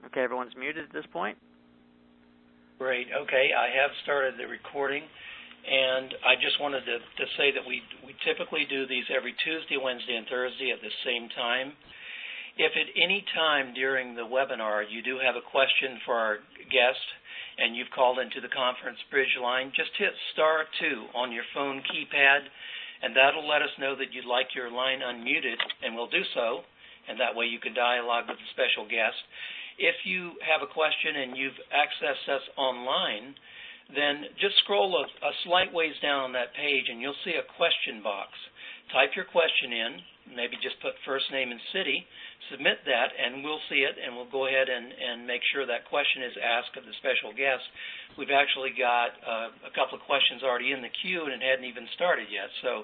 Okay, everyone's muted at this point. Great. Okay, I have started the recording, and I just wanted to say that we typically do these every Tuesday, Wednesday, and Thursday at the same time. If at any time during the webinar you do have a question for our guest and you've called into the conference bridge line, just hit *2 on your phone keypad, and that'll let us know that you'd like your line unmuted, and we'll do so, and that way you can dialogue with the special guest. If you have a question and you've accessed us online, then just scroll a slight ways down on that page, and you'll see a question box. Type your question in, maybe just put first name and city, submit that, and we'll see it, and we'll go ahead and make sure that question is asked of the special guest. We've actually got a couple of questions already in the queue, and it hadn't even started yet. So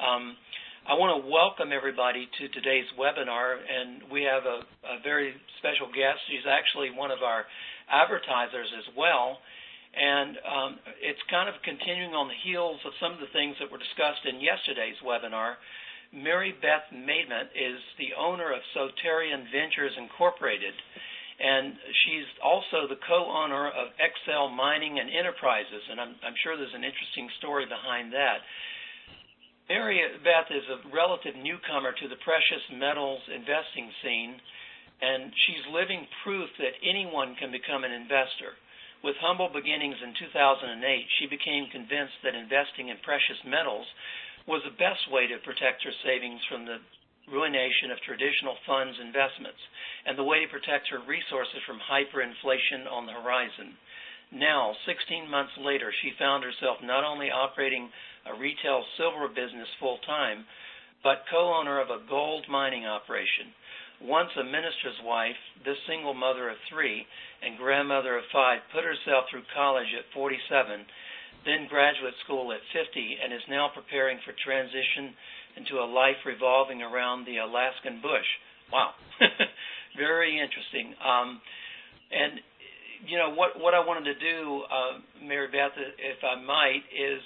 I want to welcome everybody to today's webinar, and we have a very special guest. She's actually one of our advertisers as well, and it's kind of continuing on the heels of some of the things that were discussed in yesterday's webinar. Mary Beth Maidment is the owner of Soterian Ventures Incorporated, and she's also the co-owner of Excel Mining and Enterprises, and I'm sure there's an interesting story behind that. Mary Beth is a relative newcomer to the precious metals investing scene, and she's living proof that anyone can become an investor. With humble beginnings in 2008, she became convinced that investing in precious metals was the best way to protect her savings from the ruination of traditional funds investments, and the way to protect her resources from hyperinflation on the horizon. Now, 16 months later, she found herself not only operating a retail silver business full-time, but co-owner of a gold mining operation. Once a minister's wife, this single mother of 3 and grandmother of 5 put herself through college at 47, then graduate school at 50, and is now preparing for transition into a life revolving around the Alaskan bush. Wow. Very interesting. And you know, what I wanted to do, Mary Beth, if I might, is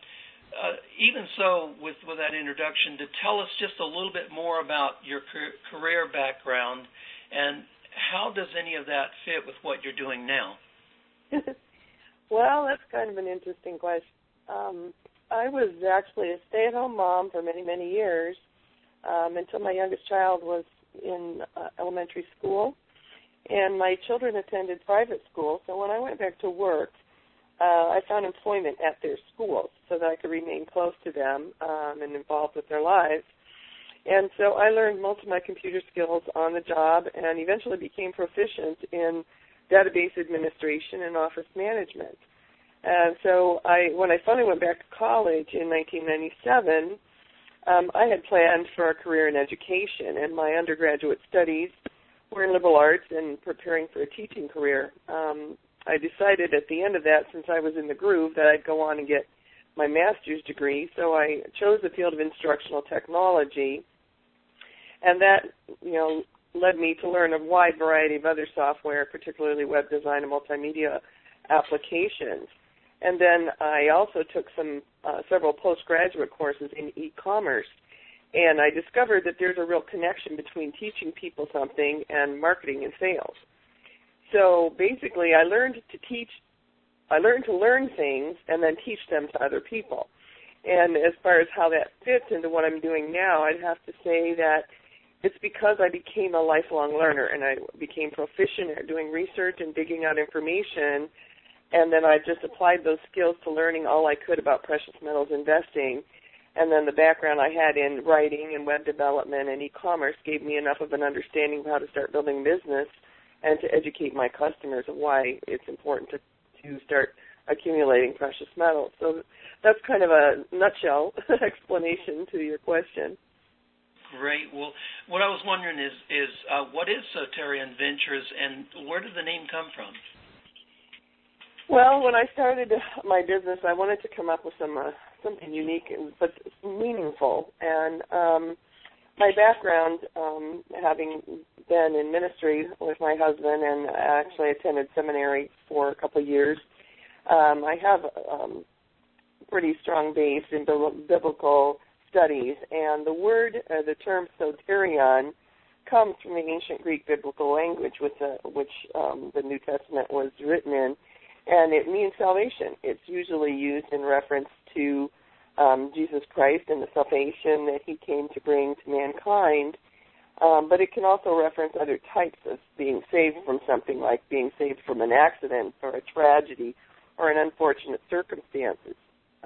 even so, with that introduction, to tell us just a little bit more about your career background, and how does any of that fit with what you're doing now? Well, that's kind of an interesting question. I was actually a stay-at-home mom for many, many years, until my youngest child was in elementary school. And my children attended private school, so when I went back to work, I found employment at their schools so that I could remain close to them and involved with their lives. And so I learned most of my computer skills on the job and eventually became proficient in database administration and office management. And so when I finally went back to college in 1997, I had planned for a career in education, and my undergraduate studies were in liberal arts and preparing for a teaching career. I decided at the end of that, since I was in the groove, that I'd go on and get my master's degree, so I chose the field of instructional technology, and that, led me to learn a wide variety of other software, particularly web design and multimedia applications. And then I also took several postgraduate courses in e-commerce, and I discovered that there's a real connection between teaching people something and marketing and sales. So basically, I learned to learn things and then teach them to other people. And as far as how that fits into what I'm doing now, I'd have to say that it's because I became a lifelong learner, and I became proficient at doing research and digging out information, and then I just applied those skills to learning all I could about precious metals investing. And then the background I had in writing and web development and e-commerce gave me enough of an understanding of how to start building business and to educate my customers of why it's important to start accumulating precious metals. So that's kind of a nutshell explanation to your question. Great. Well, what I was wondering is what is Soterian Ventures, and where did the name come from? Well, when I started my business, I wanted to come up with something unique but meaningful. And my background, having been in ministry with my husband and actually attended seminary for a couple of years, I have a pretty strong base in biblical studies. And the term soterion comes from the ancient Greek biblical language which the New Testament was written in, and it means salvation. It's usually used in reference to Jesus Christ and the salvation that he came to bring to mankind, but it can also reference other types of being saved from something, like being saved from an accident or a tragedy or an unfortunate circumstances.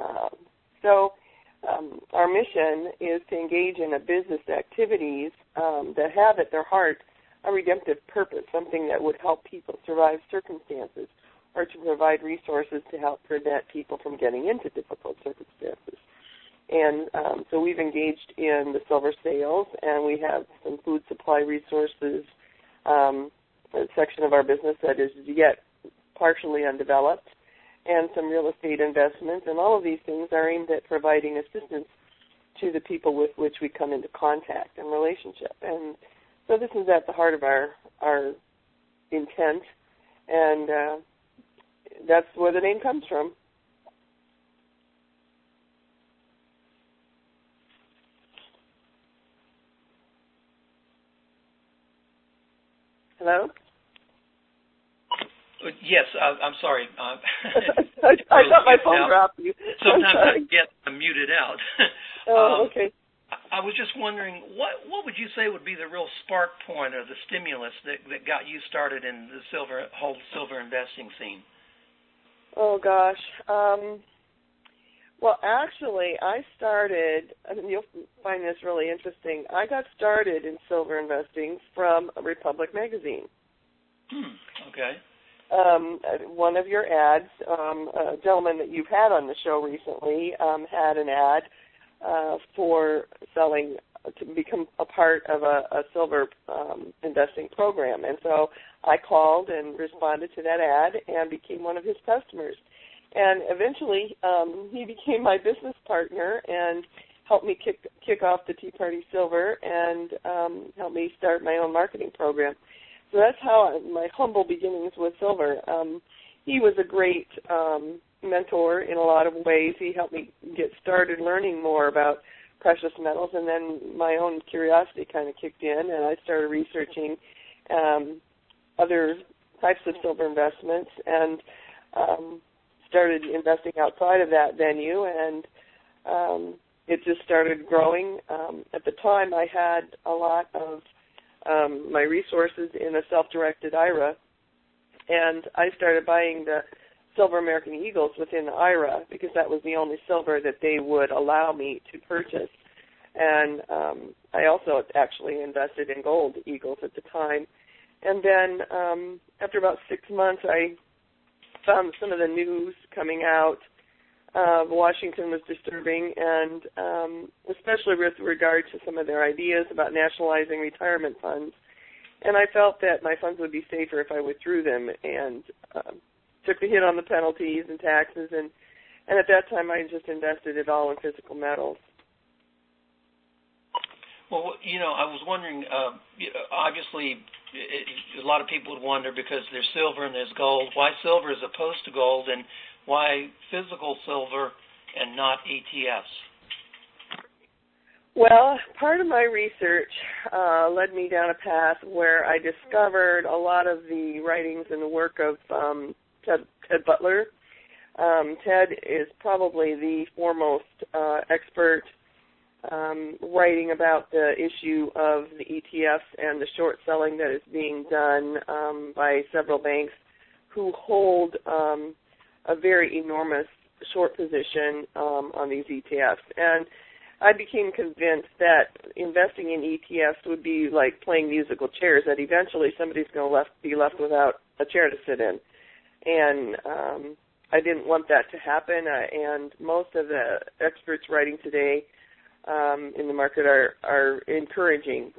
Our mission is to engage in a business activities that have at their heart a redemptive purpose, something that would help people survive circumstances or to provide resources to help prevent people from getting into difficult circumstances. And so we've engaged in the silver sales, and we have some food supply resources, a section of our business that is yet partially undeveloped, and some real estate investments, and all of these things are aimed at providing assistance to the people with which we come into contact and relationship. And so this is at the heart of our intent, and that's where the name comes from. Hello? Yes, I'm sorry. I thought my phone dropped you. Sometimes I get muted out. Oh, okay. I was just wondering, what would you say would be the real spark point or the stimulus that got you started in the whole silver investing scene? Oh, gosh. Well, actually, I started, and you'll find this really interesting, I got started in silver investing from Republic magazine. Okay. One of your ads, a gentleman that you've had on the show recently, had an ad for selling to become a part of a silver investing program. And so I called and responded to that ad and became one of his customers. And eventually he became my business partner and helped me kick off the Tea Party Silver and helped me start my own marketing program. So that's how my humble beginnings with silver. He was a great mentor in a lot of ways. He helped me get started learning more about precious metals, and then my own curiosity kind of kicked in, and I started researching other types of silver investments and started investing outside of that venue, and it just started growing. At the time, I had a lot of my resources in a self-directed IRA, and I started buying the silver American Eagles within the IRA because that was the only silver that they would allow me to purchase. And I also actually invested in gold Eagles at the time. And then after about 6 months, I found some of the news coming out. Washington was disturbing, and especially with regard to some of their ideas about nationalizing retirement funds. And I felt that my funds would be safer if I withdrew them, and took the hit on the penalties and taxes. And at that time, I just invested it all in physical metals. Well, I was wondering, obviously, a lot of people would wonder because there's silver and there's gold, why silver as opposed to gold, and why physical silver and not ETFs? Well, part of my research led me down a path where I discovered a lot of the writings and the work of Ted Butler. Ted is probably the foremost expert writing about the issue of the ETFs and the short selling that is being done by several banks who hold a very enormous short position on these ETFs. And I became convinced that investing in ETFs would be like playing musical chairs, that eventually somebody's going to be left without a chair to sit in. And I didn't want that to happen, and most of the experts writing today in the market are encouraging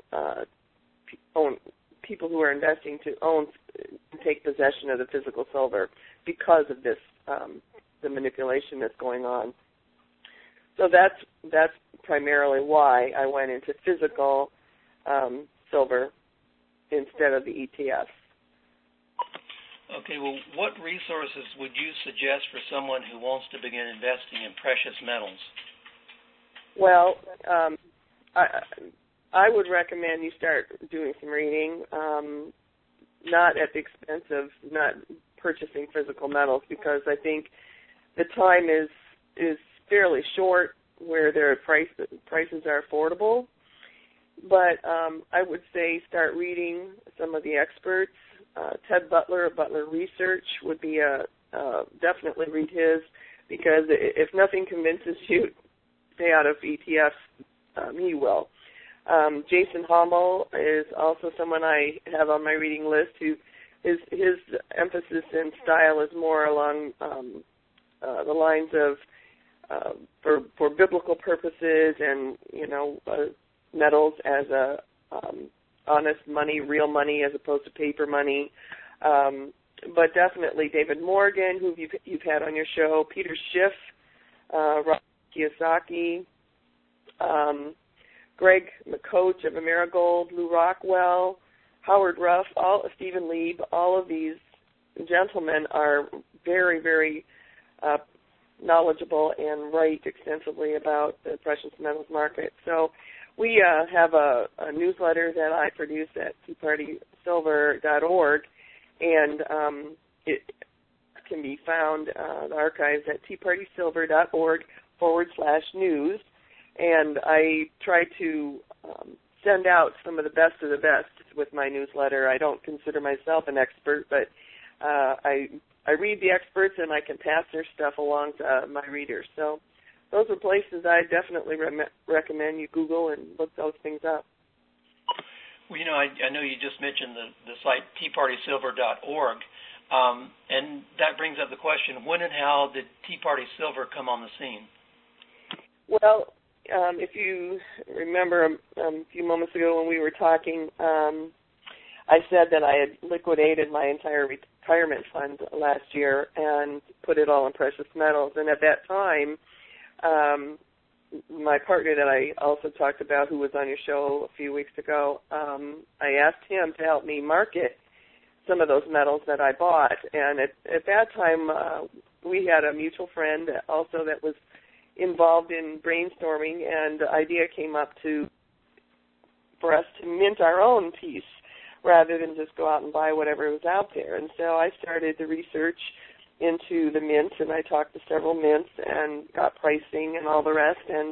people who are investing to take possession of the physical silver because of this, the manipulation that's going on. So that's primarily why I went into physical silver instead of the ETFs. Okay, well, what resources would you suggest for someone who wants to begin investing in precious metals? Well, I would recommend you start doing some reading, not at the expense of not purchasing physical metals, because I think the time is fairly short where their prices are affordable. But I would say start reading some of the experts. Ted Butler of Butler Research would be definitely read his, because if nothing convinces you, stay out of ETFs, he will. Jason Hommel is also someone I have on my reading list who his emphasis and style is more along the lines of for biblical purposes and, metals as a honest money, real money as opposed to paper money. But definitely David Morgan, who you've had on your show, Peter Schiff, Robert Kiyosaki, Greg McCoach of Amerigold, Lou Rockwell, Howard Ruff, Stephen Lieb, all of these gentlemen are very, very knowledgeable and write extensively about the precious metals market. So we have a newsletter that I produce at teapartysilver.org, and it can be found, the archives at teapartysilver.org/news. And I try to send out some of the best with my newsletter. I don't consider myself an expert, but I read the experts and I can pass their stuff along to my readers. So those are places I definitely recommend you Google and look those things up. Well, I know you just mentioned the site teapartysilver.org, and that brings up the question, when and how did Tea Party Silver come on the scene? Well, if you remember a few moments ago when we were talking, I said that I had liquidated my entire retirement fund last year and put it all in precious metals. And at that time, my partner that I also talked about, who was on your show a few weeks ago, I asked him to help me market some of those metals that I bought. And at that time, we had a mutual friend also that was involved in brainstorming, and the idea came up for us to mint our own piece rather than just go out and buy whatever was out there. And so I started the research into the mints, and I talked to several mints and got pricing and all the rest, and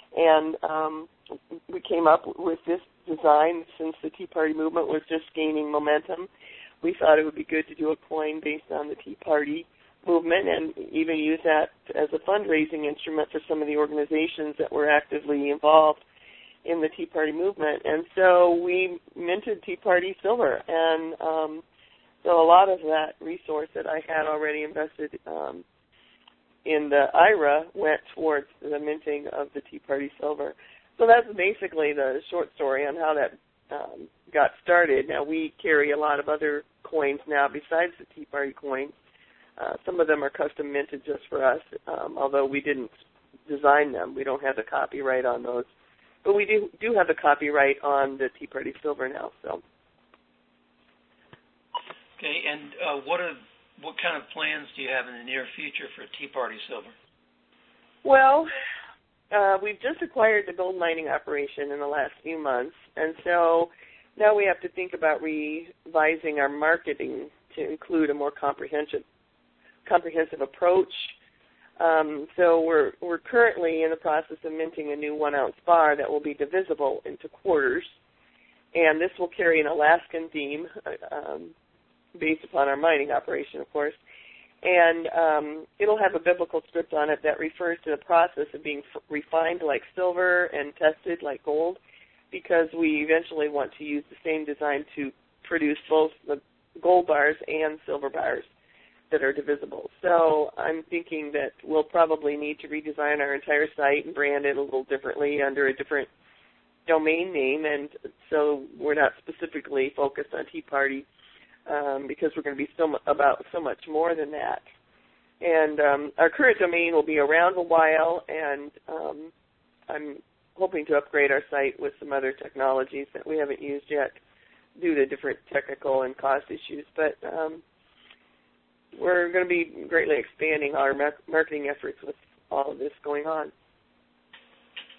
we came up with this design. Since the Tea Party movement was just gaining momentum, we thought it would be good to do a coin based on the Tea Party movement and even use that as a fundraising instrument for some of the organizations that were actively involved in the Tea Party movement. And so we minted Tea Party Silver, and so a lot of that resource that I had already invested in the IRA went towards the minting of the Tea Party Silver. So that's basically the short story on how that got started. Now, we carry a lot of other coins now besides the Tea Party coins. Some of them are custom minted just for us, although we didn't design them. We don't have the copyright on those. But we do have the copyright on the Tea Party Silver now. So. Okay, and what kind of plans do you have in the near future for Tea Party Silver? Well, we've just acquired the gold mining operation in the last few months, and so now we have to think about revising our marketing to include a more comprehensive approach. So we're currently in the process of minting a new 1-ounce bar that will be divisible into quarters, and this will carry an Alaskan theme based upon our mining operation, of course. And it'll have a biblical script on it that refers to the process of being refined like silver and tested like gold, because we eventually want to use the same design to produce both the gold bars and silver bars that are divisible. So I'm thinking that we'll probably need to redesign our entire site and brand it a little differently under a different domain name, and so we're not specifically focused on Tea Party because we're going to be about so much more than that. And our current domain will be around a while, and I'm hoping to upgrade our site with some other technologies that we haven't used yet due to different technical and cost issues. But we're going to be greatly expanding our marketing efforts with all of this going on.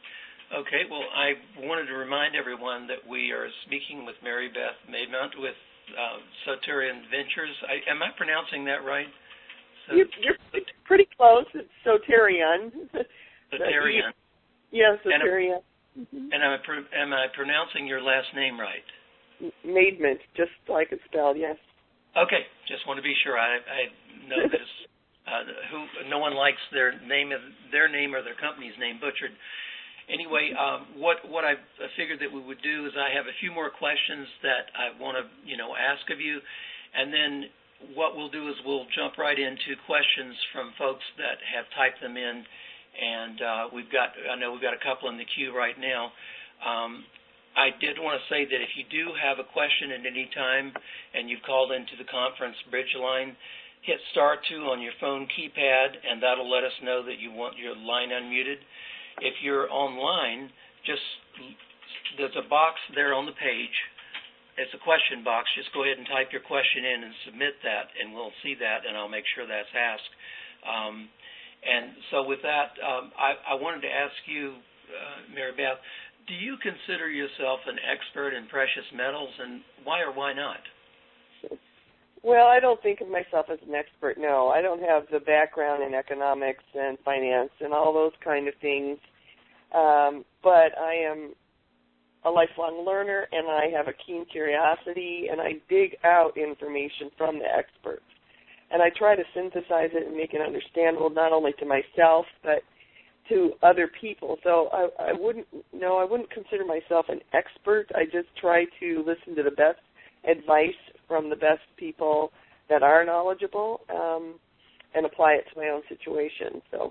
Okay, well, I wanted to remind everyone that we are speaking with Mary Beth Maidmont with Soterian Ventures. Am I pronouncing that right? You're pretty close. It's Soterian. Soterian. Yes, Soterian. And am I pronouncing your last name right? Maidmont, just like it's spelled, yes. Okay, just want to be sure. I know this. No one likes their name or their company's name butchered. Anyway, what I figured that we would do is I have a few more questions that I want to ask of you, and then what we'll do is we'll jump right into questions from folks that have typed them in, and I know we've got a couple in the queue right now. I did want to say that if you do have a question at any time and you've called into the conference bridge line, hit *2 on your phone keypad, and that'll let us know that you want your line unmuted. If you're online, there's a box there on the page. It's a question box. Just go ahead and type your question in and submit that, and we'll see that, and I'll make sure that's asked. And so with that, I wanted to ask you, Mary Beth, do you consider yourself an expert in precious metals, and why or why not? Well, I don't think of myself as an expert, no. I don't have the background in economics and finance and all those kind of things. But I am a lifelong learner, and I have a keen curiosity, and I dig out information from the experts. And I try to synthesize it and make it understandable not only to myself, but to other people. So I wouldn't consider myself an expert. I just try to listen to the best advice from the best people that are knowledgeable and apply it to my own situation. So.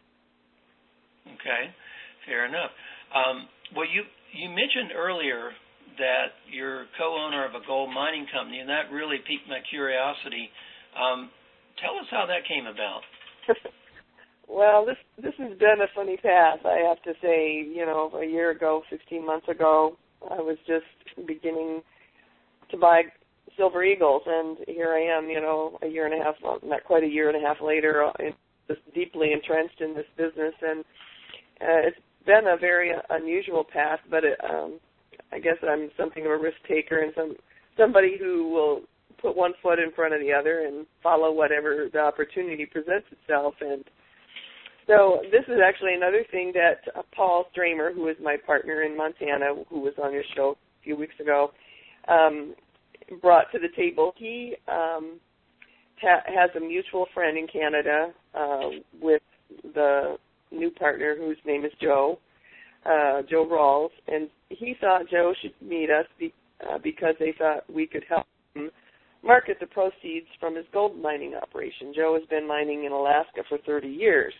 Okay, fair enough. Well, you mentioned earlier that you're co-owner of a gold mining company, and that really piqued my curiosity. Tell us how that came about. Well, this has been a funny path, I have to say. A year ago, 16 months ago, I was just beginning to buy Silver Eagles, and here I am, a year and a half, well, not quite a year and a half later, just deeply entrenched in this business, and it's been a very unusual path, but I guess I'm something of a risk taker and somebody who will put one foot in front of the other and follow whatever the opportunity presents itself. And so this is actually another thing that Paul Stramer, who is my partner in Montana, who was on your show a few weeks ago, brought to the table. He has a mutual friend in Canada with the new partner whose name is Joe Rawls, and he thought Joe should meet us because they thought we could help him market the proceeds from his gold mining operation. Joe has been mining in Alaska for 30 years,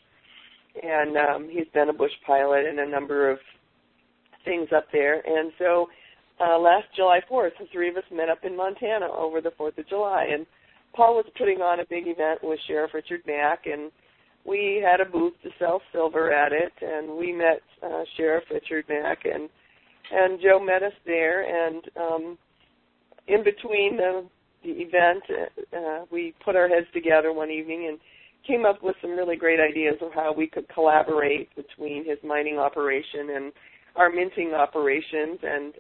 and he's been a bush pilot and a number of things up there. And so last July 4th, the three of us met up in Montana over the 4th of July, and Paul was putting on a big event with Sheriff Richard Mack, and we had a booth to sell silver at it, and we met Sheriff Richard Mack, and Joe met us there, and in between the event, we put our heads together one evening and came up with some really great ideas of how we could collaborate between his mining operation and our minting operations,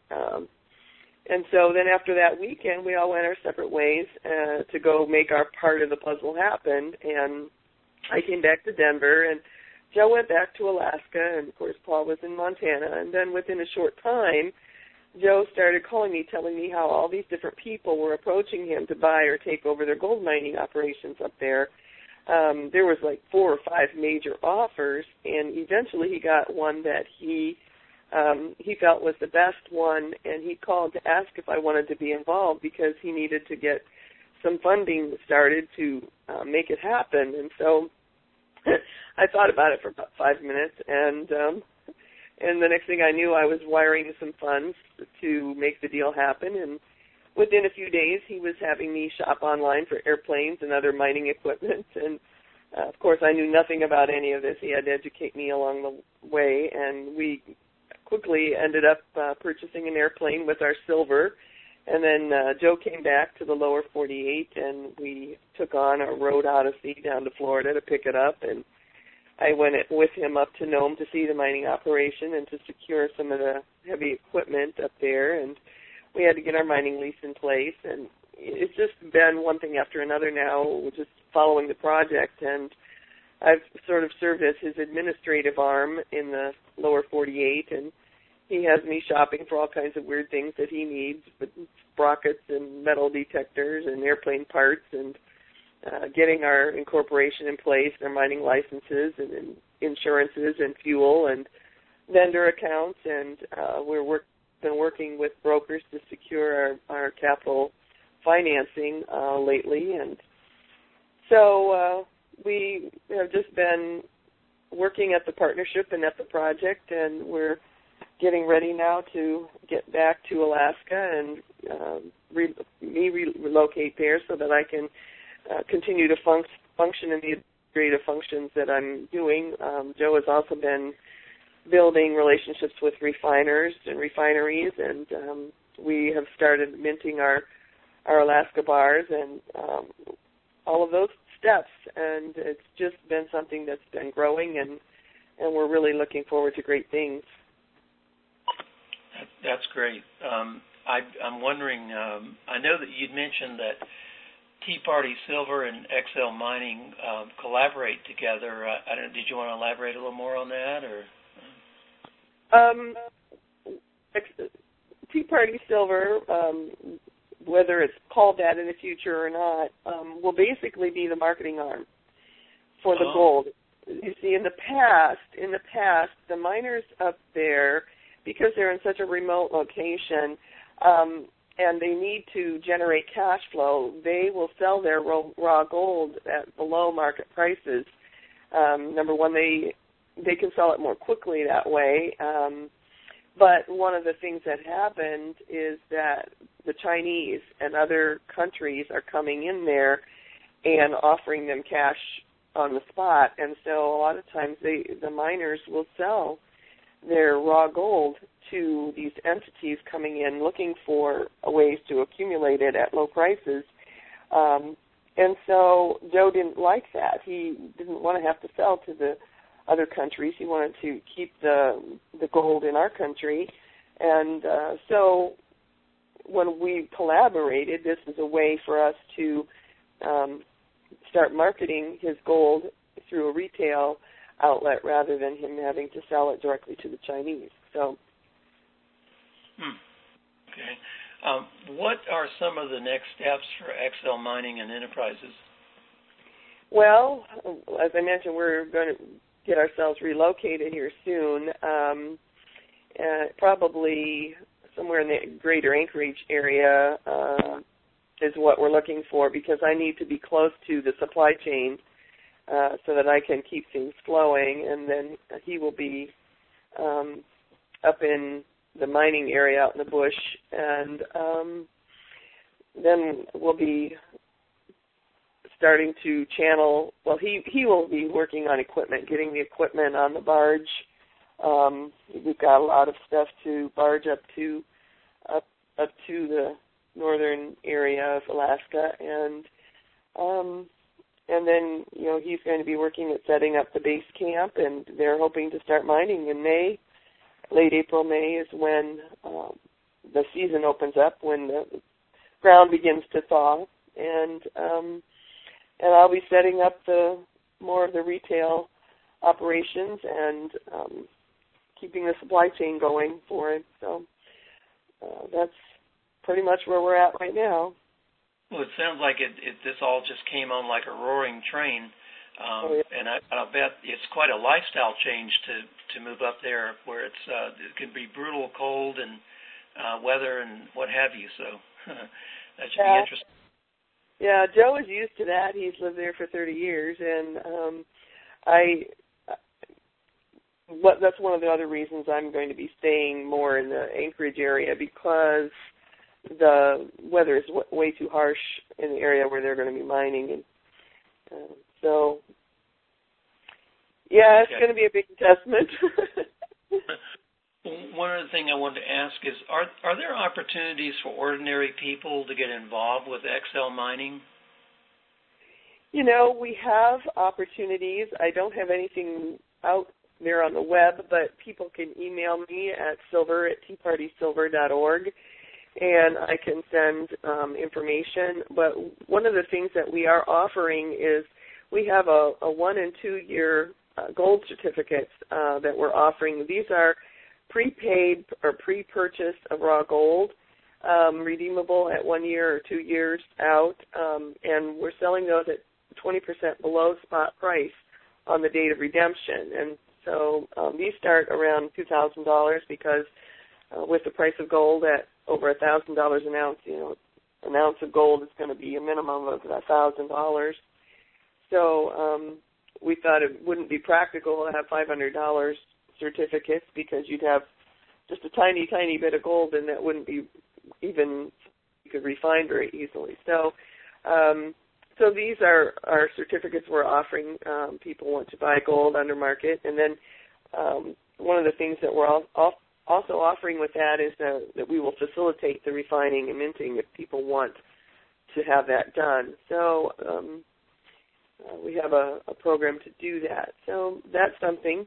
and so then after that weekend, we all went our separate ways to go make our part of the puzzle happen, and I came back to Denver, and Joe went back to Alaska, and of course Paul was in Montana, and then within a short time, Joe started calling me, telling me how all these different people were approaching him to buy or take over their gold mining operations up there. There was like 4 or 5 major offers, and eventually he got one that he felt was the best one, and he called to ask if I wanted to be involved because he needed to get some funding started to make it happen. And so I thought about it for about 5 minutes, and the next thing I knew, I was wiring some funds to make the deal happen. And within a few days, he was having me shop online for airplanes and other mining equipment. And of course, I knew nothing about any of this. He had to educate me along the way, and we quickly ended up purchasing an airplane with our silver. And then Joe came back to the lower 48, and we took on a road odyssey down to Florida to pick it up. And I went with him up to Nome to see the mining operation and to secure some of the heavy equipment up there, and we had to get our mining lease in place, and it's just been one thing after another now, just following the project, and I've sort of served as his administrative arm in the lower 48, and he has me shopping for all kinds of weird things that he needs, sprockets and metal detectors and airplane parts, and getting our incorporation in place, our mining licenses and insurances and fuel and vendor accounts, and been working with brokers to secure our capital financing lately, and so we have just been working at the partnership and at the project, and we're getting ready now to get back to Alaska and relocate there so that I can continue to function in the administrative functions that I'm doing. Joe has also been building relationships with refiners and refineries, and we have started minting our Alaska bars and all of those steps, and it's just been something that's been growing, and we're really looking forward to great things. That's great. I'm wondering, I know that you'd mentioned that Tea Party Silver and XL Mining collaborate together. I don't know, did you want to elaborate a little more on that, or? Tea Party Silver, whether it's called that in the future or not, will basically be the marketing arm for the gold. You see, in the past, the miners up there, because they're in such a remote location, and they need to generate cash flow, they will sell their raw gold at below market prices. Number one, they can sell it more quickly that way. But one of the things that happened is that the Chinese and other countries are coming in there and offering them cash on the spot. And so a lot of times the miners will sell their raw gold to these entities coming in looking for ways to accumulate it at low prices. And so Joe didn't like that. He didn't want to have to sell to the other countries. He wanted to keep the gold in our country. And so when we collaborated, this is a way for us to start marketing his gold through a retail outlet rather than him having to sell it directly to the Chinese. So. Okay. What are some of the next steps for XL Mining and Enterprises? Well, as I mentioned, we're going to get ourselves relocated here soon, probably somewhere in the greater Anchorage area is what we're looking for, because I need to be close to the supply chain so that I can keep things flowing, and then he will be up in the mining area out in the bush, and then we'll be starting to channel, well, he will be working on equipment, getting the equipment on the barge. We've got a lot of stuff to barge up to the northern area of Alaska, and then, you know, he's going to be working at setting up the base camp, and they're hoping to start mining in May. Late April, May is when the season opens up, when the ground begins to thaw, and I'll be setting up more of the retail operations and keeping the supply chain going for it. So that's pretty much where we're at right now. Well, it sounds like this all just came on like a roaring train. And I'll bet it's quite a lifestyle change to move up there, where it can be brutal cold and weather and what have you. So that should be interesting. Yeah, Joe is used to that. He's lived there for 30 years, and that's one of the other reasons I'm going to be staying more in the Anchorage area, because the weather is way too harsh in the area where they're going to be mining, and so, yeah, it's going to be a big adjustment. One other thing I wanted to ask is, are there opportunities for ordinary people to get involved with XL Mining? We have opportunities. I don't have anything out there on the web, but people can email me at silver@teapartysilver.org, and I can send information. But one of the things that we are offering is we have a 1- and 2-year gold certificates that we're offering. These are prepaid or pre-purchase of raw gold, redeemable at 1 year or 2 years out, and we're selling those at 20% below spot price on the date of redemption. And so these start around $2,000 because with the price of gold at over $1,000 an ounce, an ounce of gold is going to be a minimum of $1,000. So we thought it wouldn't be practical to have $500 certificates because you'd have just a tiny, tiny bit of gold, and that wouldn't be even you could refine very easily. So these are our certificates we're offering. People want to buy gold under market, and then one of the things that we're also offering with that is that we will facilitate the refining and minting if people want to have that done. So we have a program to do that. So that's something.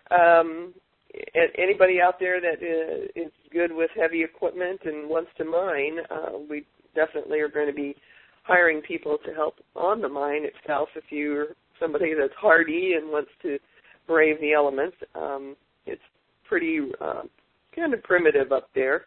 Anybody out there that is good with heavy equipment and wants to mine, we definitely are going to be hiring people to help on the mine itself. If you're somebody that's hardy and wants to brave the elements, it's pretty kind of primitive up there.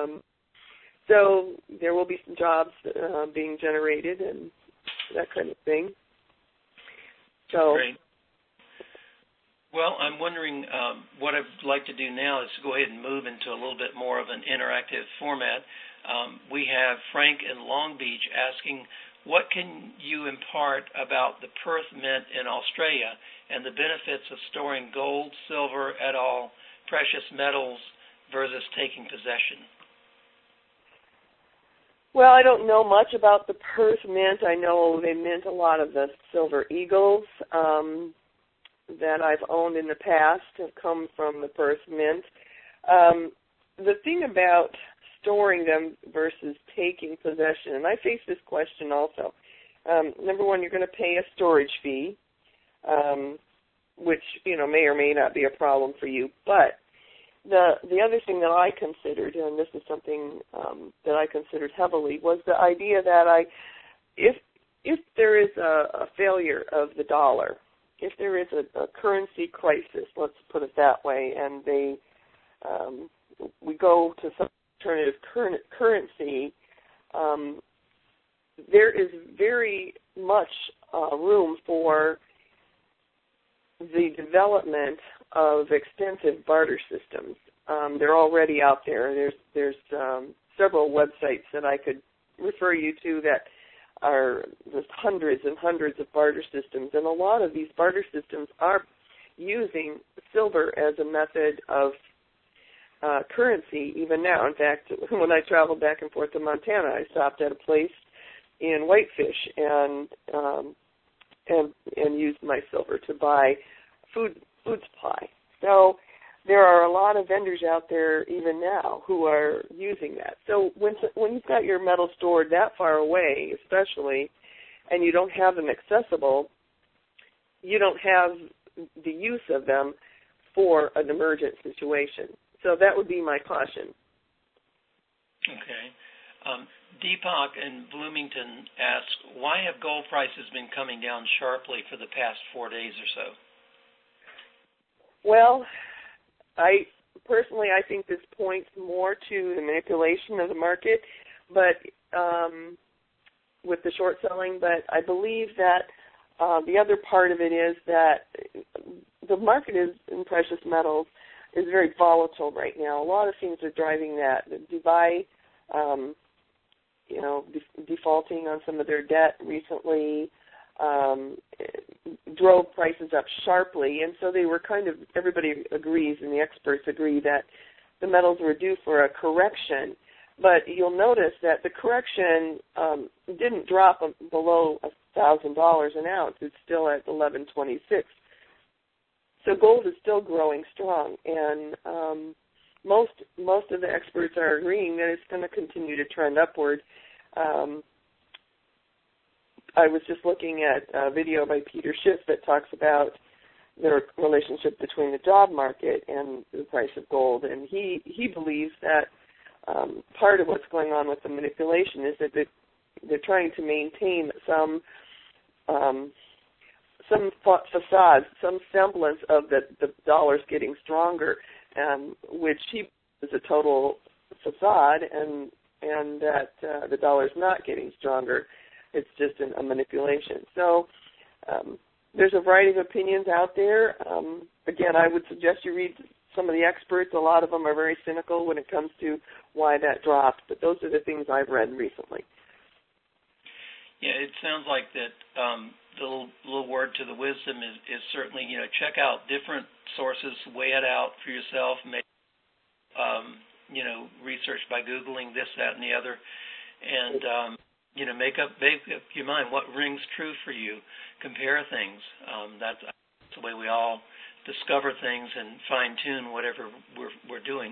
So there will be some jobs being generated and that kind of thing. So. Great. Well, I'm wondering what I'd like to do now is go ahead and move into a little bit more of an interactive format. We have Frank in Long Beach asking, what can you impart about the Perth Mint in Australia and the benefits of storing gold, silver, et al., precious metals versus taking possession? Well, I don't know much about the Perth Mint. I know they mint a lot of the silver eagles that I've owned in the past have come from the Perth Mint. The thing about storing them versus taking possession, and I face this question also. Number one, you're going to pay a storage fee, which may or may not be a problem for you. But the other thing that I considered, and this is something that I considered heavily, was the idea that if there is a failure of the dollar, if there is a currency crisis, let's put it that way, and we go to some alternative currency, there is very much room for the development of extensive barter systems. They're already out there. There's several websites that I could refer you to that are just hundreds and hundreds of barter systems, and a lot of these barter systems are using silver as a method of currency even now. In fact, when I traveled back and forth to Montana, I stopped at a place in Whitefish and used my silver to buy food supply. So there are a lot of vendors out there even now who are using that. So when you've got your metal stored that far away, especially, and you don't have them accessible, you don't have the use of them for an emergent situation. So that would be my caution. Okay. Deepak in Bloomington asks, why have gold prices been coming down sharply for the past 4 days or so? Well, I think this points more to the manipulation of the market, but with the short selling. But I believe that the other part of it is that the market in precious metals is very volatile right now. A lot of things are driving that. Dubai, defaulting on some of their debt recently, drove prices up sharply, and so they were everybody agrees, and the experts agree, that the metals were due for a correction. But you'll notice that the correction didn't drop below $1,000 an ounce. It's still at $1,126. So gold is still growing strong, and most of the experts are agreeing that it's going to continue to trend upward. I was just looking at a video by Peter Schiff that talks about the relationship between the job market and the price of gold, and he believes that part of what's going on with the manipulation is that they're trying to maintain some facade, some semblance of the dollar's getting stronger, which he is a total facade, and that the dollar's not getting stronger. It's just a manipulation. So there's a variety of opinions out there. Again, I would suggest you read some of the experts. A lot of them are very cynical when it comes to why that dropped, but those are the things I've read recently. Yeah, it sounds like that the little word to the wisdom is certainly, check out different sources, weigh it out for yourself, make, research by Googling this, that, and the other, and, make up your mind what rings true for you. Compare things. That's the way we all discover things and fine-tune whatever we're doing.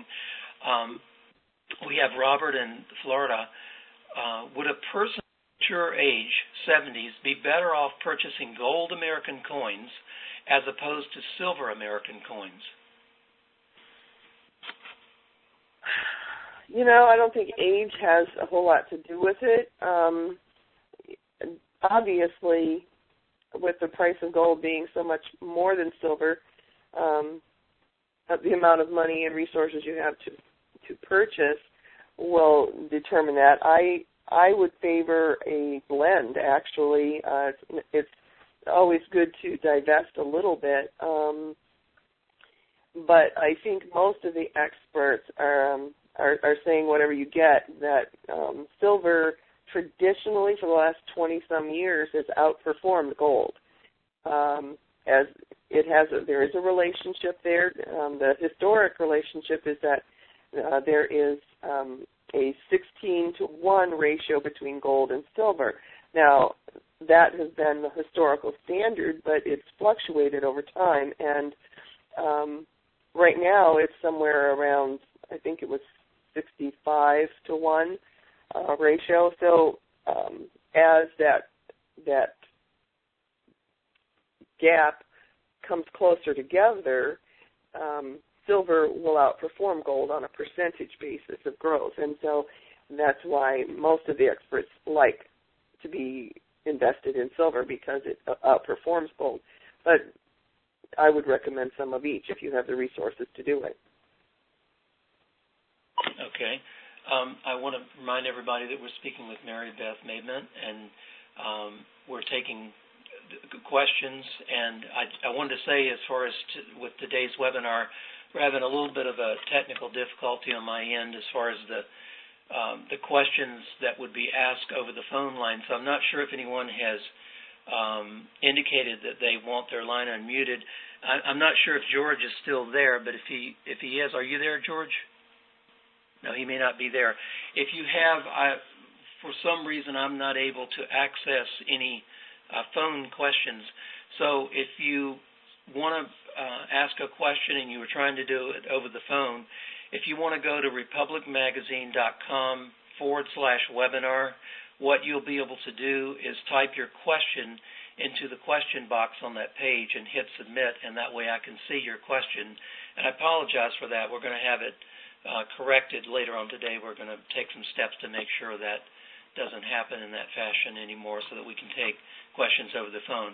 We have Robert in Florida. Would a person mature age, 70s, be better off purchasing gold American coins as opposed to silver American coins? I don't think age has a whole lot to do with it. Obviously, with the price of gold being so much more than silver, the amount of money and resources you have to purchase will determine that. I would favor a blend, actually. It's always good to divest a little bit, but I think most of the experts are saying whatever you get, that silver traditionally for the last 20-some years has outperformed gold. As there is a relationship there. The historic relationship is that there is a 16-to-1 ratio between gold and silver. Now, that has been the historical standard, but it's fluctuated over time, and right now it's somewhere around, I think it was 65-to-1 ratio. So as that gap comes closer together, silver will outperform gold on a percentage basis of growth. And so that's why most of the experts like to be invested in silver, because it outperforms gold. But I would recommend some of each if you have the resources to do it. Okay. I want to remind everybody that we're speaking with Mary Beth Maidment, and we're taking questions. And I wanted to say, as far as with today's webinar, we're having a little bit of a technical difficulty on my end as far as the questions that would be asked over the phone line. So I'm not sure if anyone has indicated that they want their line unmuted. I'm not sure if George is still there, but if he is, are you there, George? No, he may not be there. If you have, for some reason, I'm not able to access any phone questions. So if you want to ask a question and you were trying to do it over the phone, if you want to go to republicmagazine.com/webinar, what you'll be able to do is type your question into the question box on that page and hit submit, and that way I can see your question. And I apologize for that. We're going to have it corrected later on today. We're going to take some steps to make sure that doesn't happen in that fashion anymore, so that we can take questions over the phone.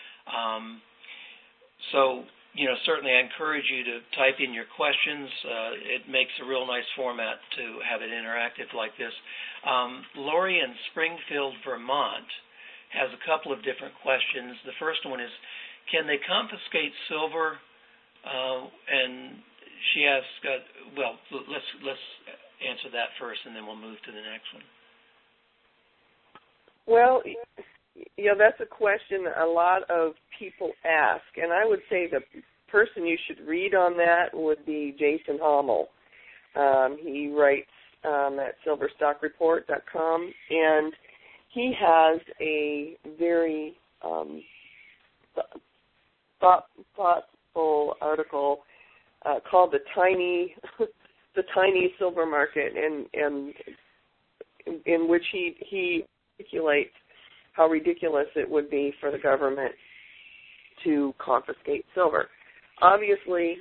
Certainly I encourage you to type in your questions. It makes a real nice format to have it interactive like this. Lori in Springfield, Vermont has a couple of different questions. The first one is, can they confiscate silver? And she asks, let's answer that first, and then we'll move to the next one. Well, that's a question a lot of people ask, and I would say the person you should read on that would be Jason Hommel. He writes at silverstockreport.com, and he has a very thoughtful article called the tiny silver market, and in which he articulates how ridiculous it would be for the government to confiscate silver. Obviously,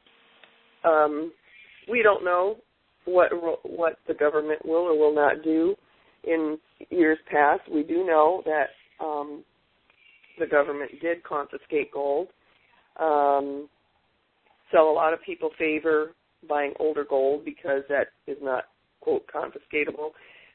we don't know what the government will or will not do in years past. We do know that the government did confiscate gold. So a lot of people favor buying older gold because that is not, quote, confiscatable.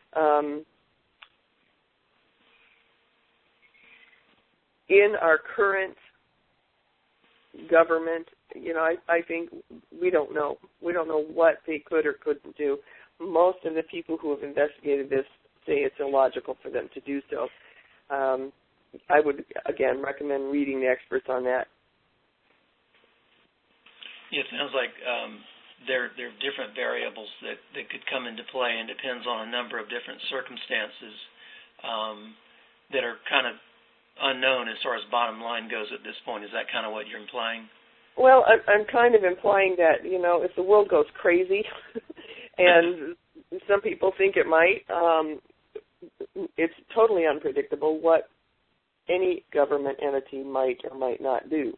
In our current government, I think we don't know. We don't know what they could or couldn't do. Most of the people who have investigated this say it's illogical for them to do so. I would, again, recommend reading the experts on that. Yeah, it sounds like there are different variables that could come into play, and depends on a number of different circumstances that are kind of unknown as far as bottom line goes at this point. Is that kind of what you're implying? Well, I'm kind of implying that, if the world goes crazy, and some people think it might, it's totally unpredictable what any government entity might or might not do.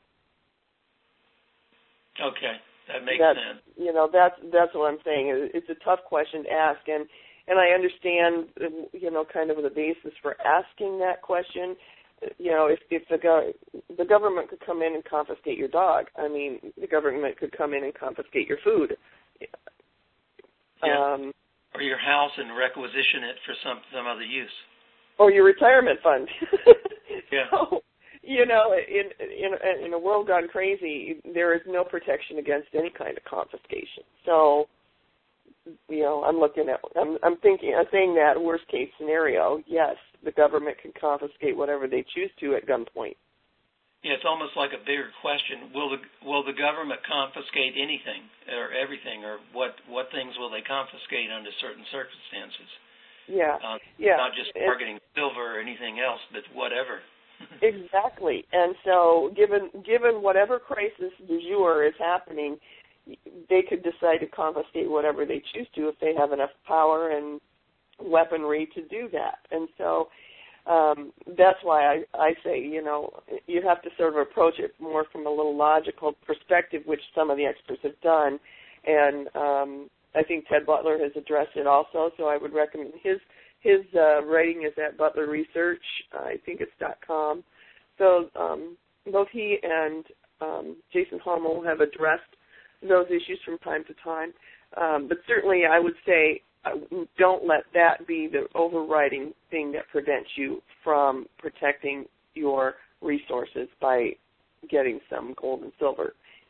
Okay, that makes sense. That's what I'm saying. It's a tough question to ask, and I understand, kind of the basis for asking that question. If the government could come in and confiscate your dog, the government could come in and confiscate your food. Yeah. Or your house and requisition it for some other use. Or your retirement fund. Yeah. So, in a world gone crazy, there is no protection against any kind of confiscation. So, I'm saying that worst case scenario, yes, the government can confiscate whatever they choose to at gunpoint. Yeah, it's almost like a bigger question. Will the government confiscate anything or everything, or what things will they confiscate under certain circumstances? Yeah, Not just targeting silver or anything else, but whatever. Exactly. And so, given whatever crisis du jour is happening, they could decide to confiscate whatever they choose to if they have enough power and weaponry to do that. And so that's why I say, you have to sort of approach it more from a little logical perspective, which some of the experts have done. And I think Ted Butler has addressed it also, so I would recommend his writing is at Butler Research. I think it's .com. So both he and Jason Hummel have addressed those issues from time to time. But certainly I would say don't let that be the overriding thing that prevents you from protecting your resources by getting some gold and silver.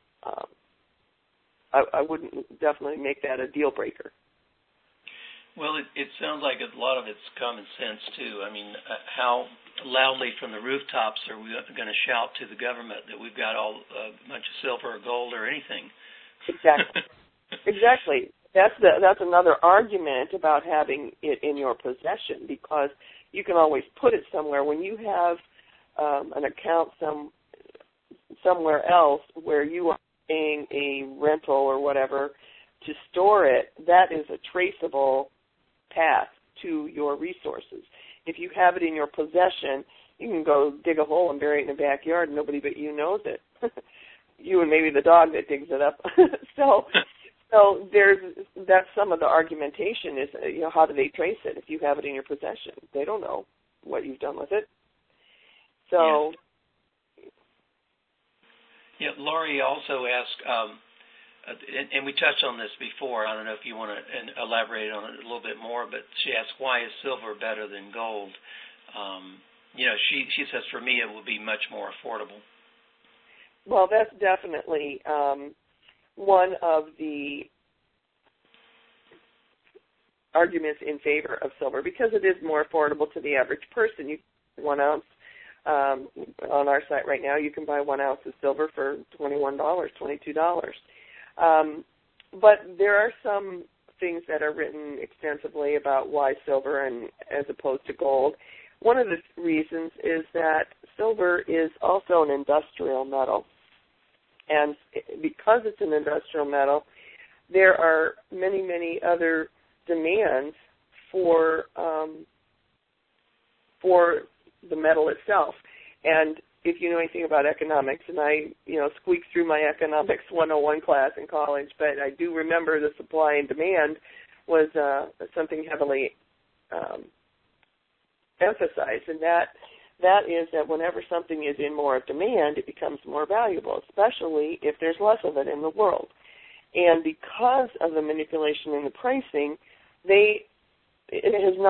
I wouldn't definitely make that a deal breaker. Well, it sounds like a lot of it's common sense, too. How loudly from the rooftops are we going to shout to the government that we've got a bunch of silver or gold or anything? Exactly. That's another argument about having it in your possession, because you can always put it somewhere. When you have an account somewhere else where you are paying a rental or whatever to store it, that is a traceable path to your resources. If you have it in your possession, you can go dig a hole and bury it in the backyard, and nobody but you knows it. You and maybe the dog that digs it up. So that's some of the argumentation is, how do they trace it if you have it in your possession? They don't know what you've done with it. So. Yeah, Laurie also asked, and we touched on this before. I don't know if you want to elaborate on it a little bit more, but she asked, why is silver better than gold? She says, for me, it will be much more affordable. Well, that's definitely one of the arguments in favor of silver, because it is more affordable to the average person. You 1 ounce on our site right now, you can buy 1 ounce of silver for $21, $22. But there are some things that are written extensively about why silver and as opposed to gold. One of the reasons is that silver is also an industrial metal. And because it's an industrial metal, there are many, many other demands for the metal itself. And if you know anything about economics, and I, squeaked through my economics 101 class in college, but I do remember the supply and demand was something heavily emphasized, and that is that whenever something is in more demand, it becomes more valuable, especially if there's less of it in the world. And because of the manipulation in the pricing, there has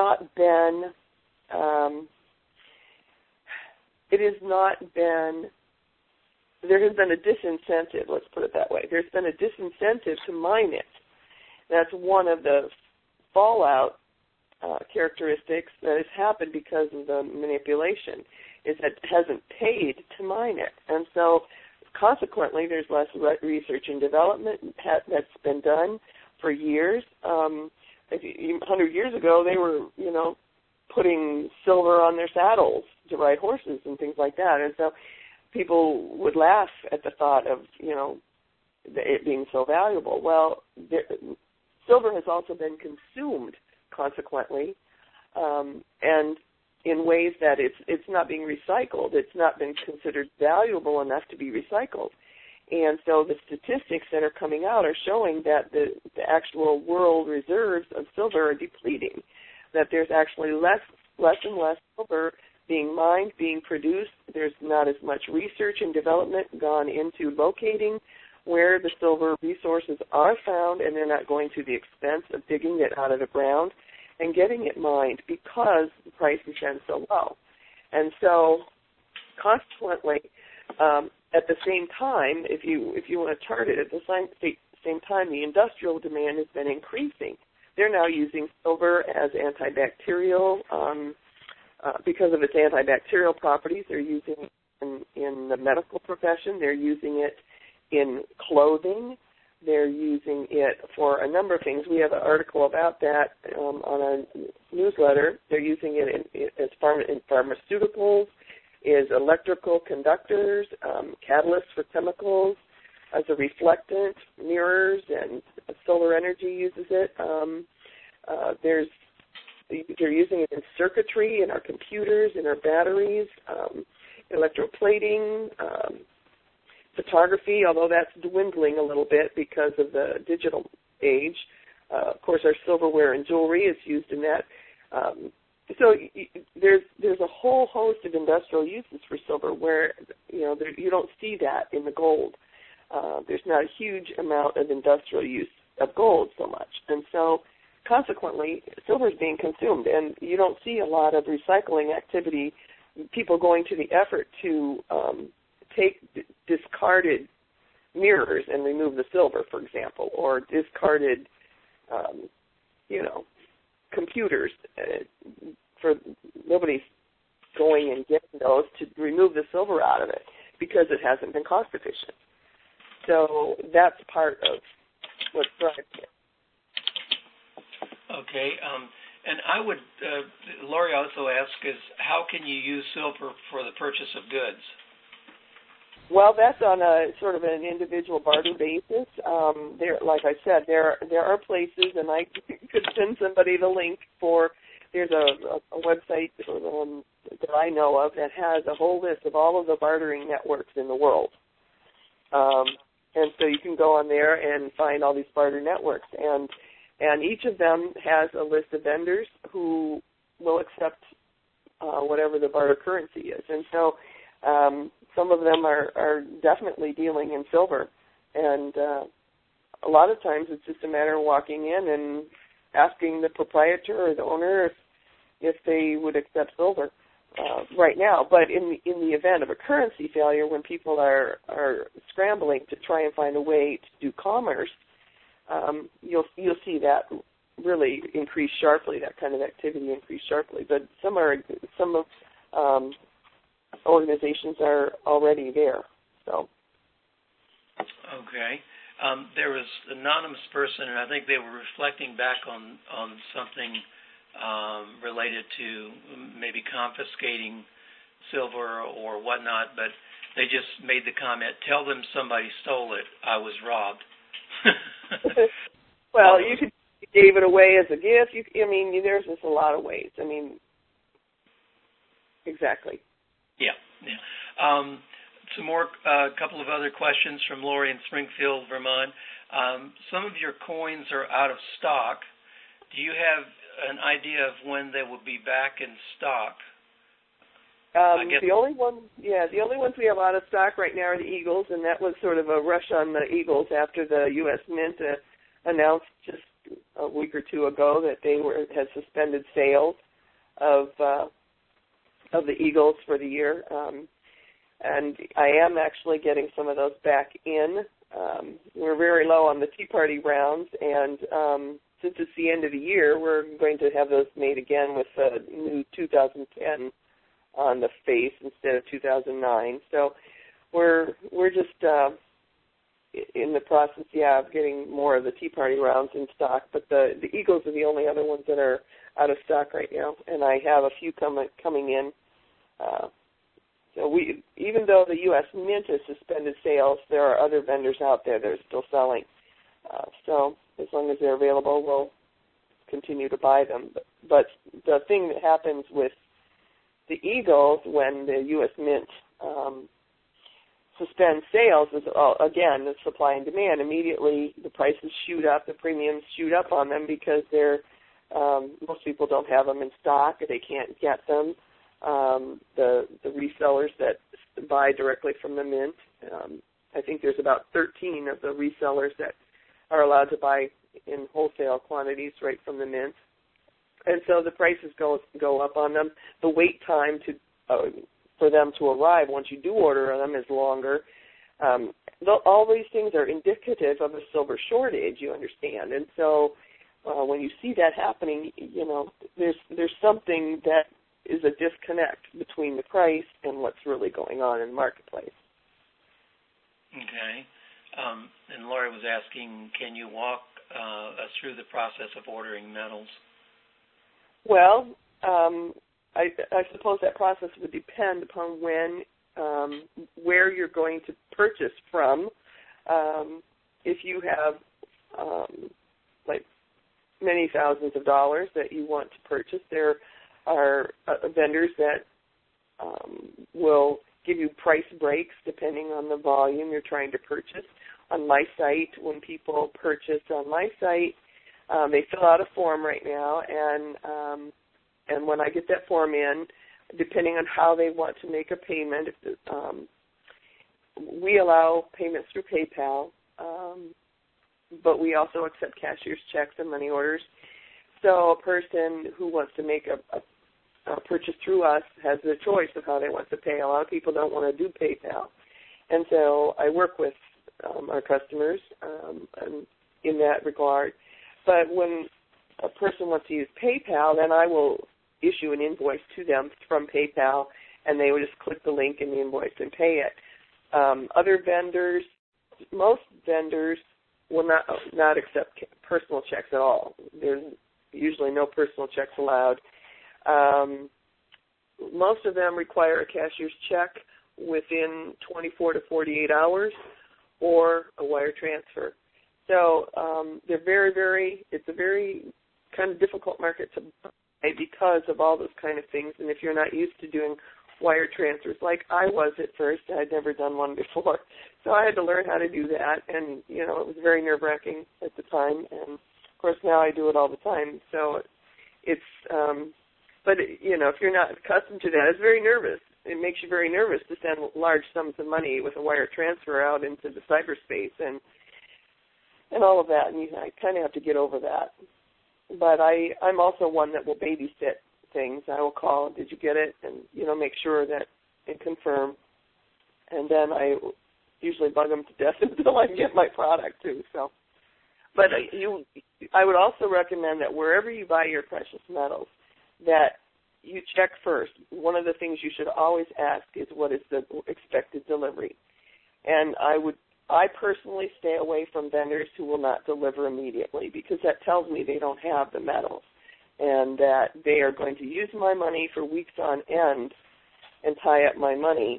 been a disincentive, let's put it that way. There's been a disincentive to mine it. That's one of the fallout characteristics that has happened because of the manipulation, is that it hasn't paid to mine it. And so consequently, there's less research and development that's been done for years. 100 years ago, they were, putting silver on their saddles to ride horses and things like that. And so people would laugh at the thought of, it being so valuable. Well, silver has also been consumed, consequently, and in ways that it's not being recycled. It's not been considered valuable enough to be recycled. And so the statistics that are coming out are showing that the actual world reserves of silver are depleting, that there's actually less and less silver being mined, being produced. There's not as much research and development gone into locating where the silver resources are found, and they're not going to the expense of digging it out of the ground and getting it mined because the price has been so low. And so consequently, at the same time, if you want to chart it, at the same time, the industrial demand has been increasing. They're now using silver as antibacterial because of its antibacterial properties. They're using it in the medical profession. They're using it in clothing. They're using it for a number of things. We have an article about that on our newsletter. They're using it in pharmaceuticals, as electrical conductors, catalysts for chemicals, as a reflectant, mirrors, and solar energy uses it. They're using it in circuitry, in our computers, in our batteries, electroplating, photography, although that's dwindling a little bit because of the digital age. Of course, our silverware and jewelry is used in that. So there's a whole host of industrial uses for silver where you don't see that in the gold. There's not a huge amount of industrial use of gold so much, and so consequently, silver is being consumed, and you don't see a lot of recycling activity. People going to the effort to take discarded mirrors and remove the silver, for example, or discarded, computers. Nobody's going and getting those to remove the silver out of it because it hasn't been cost efficient. So that's part of what's driving it. Okay. And I would, Lori also asked, is how can you use silver for the purchase of goods? Well, that's on a sort of an individual barter basis. Like I said, there are places, and I could send somebody the link for. There's a website that I know of that has a whole list of all of the bartering networks in the world, and so you can go on there and find all these barter networks, and each of them has a list of vendors who will accept whatever the barter currency is, and so. Some of them are definitely dealing in silver, and a lot of times it's just a matter of walking in and asking the proprietor or the owner if they would accept silver right now. But in the event of a currency failure, when people are scrambling to try and find a way to do commerce, you'll see that really increase sharply. That kind of activity increase sharply. But some organizations are already there. So. Okay. There was an anonymous person, and I think they were reflecting back on something related to maybe confiscating silver or whatnot, but they just made the comment, tell them somebody stole it, I was robbed. Well, you gave it away as a gift. There's just a lot of ways. exactly. Yeah. Some more, couple of other questions from Lori in Springfield, Vermont. Some of your coins are out of stock. Do you have an idea of when they will be back in stock? The only ones we have out of stock right now are the Eagles, and that was sort of a rush on the Eagles after the U.S. Mint announced just a week or two ago that they had suspended sales of the Eagles for the year. And I am actually getting some of those back in. We're very low on the Tea Party rounds, and since it's the end of the year, we're going to have those made again with the new 2010 on the face instead of 2009. So we're just in the process, of getting more of the Tea Party rounds in stock. But the Eagles are the only other ones that are out of stock right now, and I have a few coming in. So even though the U.S. Mint has suspended sales, there are other vendors out there that are still selling. So as long as they're available, we'll continue to buy them. But the thing that happens with the Eagles when the U.S. Mint suspends sales is, again, the supply and demand. Immediately the prices shoot up, the premiums shoot up on them because most people don't have them in stock, or they can't get them. The resellers that buy directly from the Mint, I think there's about 13 of the resellers that are allowed to buy in wholesale quantities right from the Mint. And so the prices go up on them. The wait time for them to arrive once you do order them is longer. All these things are indicative of a silver shortage, you understand. And so when you see that happening, there's something that is a disconnect between the price and what's really going on in the marketplace. Okay. And Laura was asking, can you walk us through the process of ordering metals? Well, I suppose that process would depend upon where you're going to purchase from. If you have like many thousands of dollars that you want to purchase, there are vendors that will give you price breaks depending on the volume you're trying to purchase. On my site, when people purchase on my site, they fill out a form right now, and when I get that form in, depending on how they want to make a payment, we allow payments through PayPal, but we also accept cashier's checks and money orders. So a person who wants to make a purchase through us has the choice of how they want to pay. A lot of people don't want to do PayPal, and so I work with our customers in that regard. But when a person wants to use PayPal, then I will issue an invoice to them from PayPal, and they will just click the link in the invoice and pay it. Other vendors, most vendors will not accept personal checks at all. There's usually no personal checks allowed. Most of them require a cashier's check within 24 to 48 hours or a wire transfer. So it's a very kind of difficult market to buy because of all those kind of things. And if you're not used to doing wire transfers like I was at first, I'd never done one before. So I had to learn how to do that. And, it was very nerve-wracking at the time. And, of course, now I do it all the time. So it's, but, if you're not accustomed to that, it's very nervous. It makes you very nervous to send large sums of money with a wire transfer out into the cyberspace and all of that, and I kind of have to get over that. But I'm also one that will babysit things. I will call, did you get it, and, make sure that and confirm. And then I usually bug them to death until I get my product, too. So, but I would also recommend that wherever you buy your precious metals, that you check first. One of the things you should always ask is what is the expected delivery. And I personally stay away from vendors who will not deliver immediately because that tells me they don't have the metals and that they are going to use my money for weeks on end and tie up my money,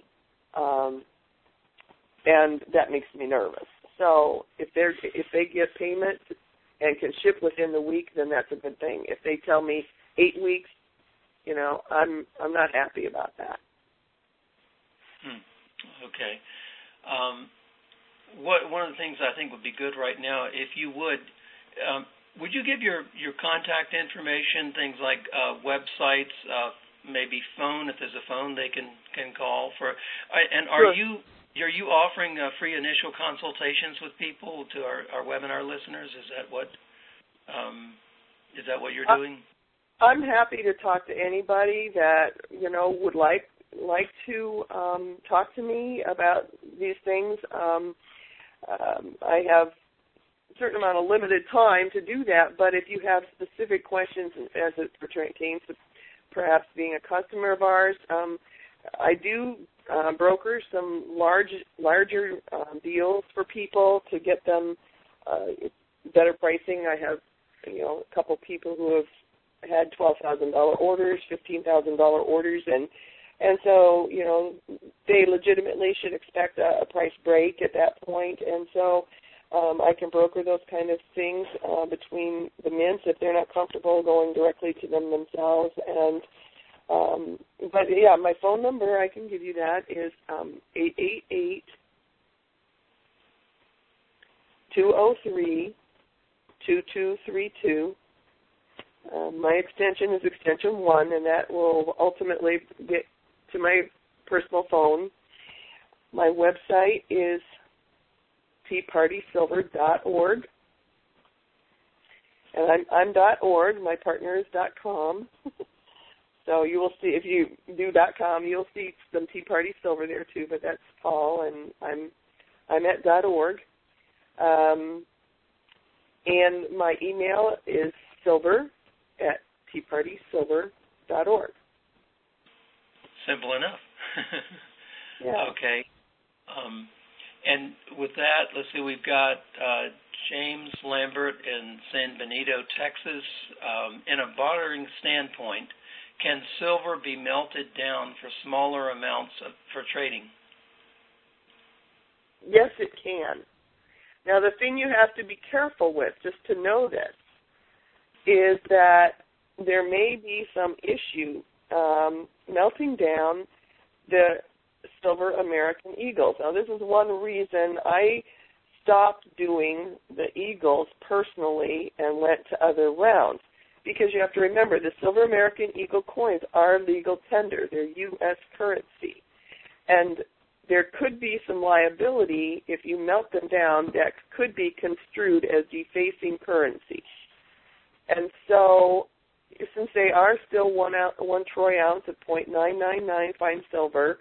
and that makes me nervous. So if they get payment and can ship within the week, then that's a good thing. If they tell me 8 weeks, I'm not happy about that. Okay. One of the things I think would be good right now, if you would you give your contact information, things like websites, maybe phone, if there's a phone they can call for, and are Sure. you offering free initial consultations with people to our webinar listeners? Is that what you're doing? I'm happy to talk to anybody that would like to talk to me about these things. I have a certain amount of limited time to do that, but if you have specific questions as it pertains to perhaps being a customer of ours, I do broker some larger deals for people to get them better pricing. I have a couple people who have had $12,000 orders, $15,000 orders, and so they legitimately should expect a price break at that point, and so I can broker those kind of things between the mints if they're not comfortable going directly to them themselves. And but yeah, my phone number, I can give you that, is 888-203-2232. My extension is extension 1, and that will ultimately get to my personal phone. My website is teapartysilver.org, and I'm .org. My partner is .com. So you will see, if you do .com, you'll see some Tea Party Silver there too. But that's Paul, and I'm at .org. And my email is silver@teapartysilver.org. Simple enough. Yeah. Okay. And with that, let's see, we've got James Lambert in San Benito, Texas. In a bartering standpoint, can silver be melted down for smaller amounts for trading? Yes, it can. Now, the thing you have to be careful with, just to know this, is that there may be some issue melting down the silver American Eagles. Now, this is one reason I stopped doing the Eagles personally and went to other rounds, because you have to remember the silver American Eagle coins are legal tender. They're U.S. currency. And there could be some liability if you melt them down that could be construed as defacing currency. And so, since they are still 1 troy ounce at .999 fine silver,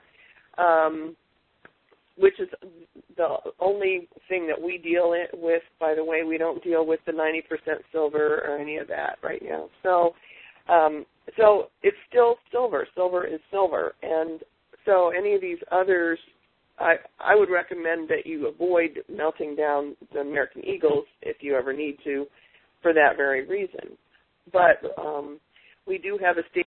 which is the only thing that we deal with, by the way, we don't deal with the 90% silver or any of that right now. So it's still silver. Silver is silver. And so any of these others, I would recommend that you avoid melting down the American Eagles if you ever need to, for that very reason. But we do have a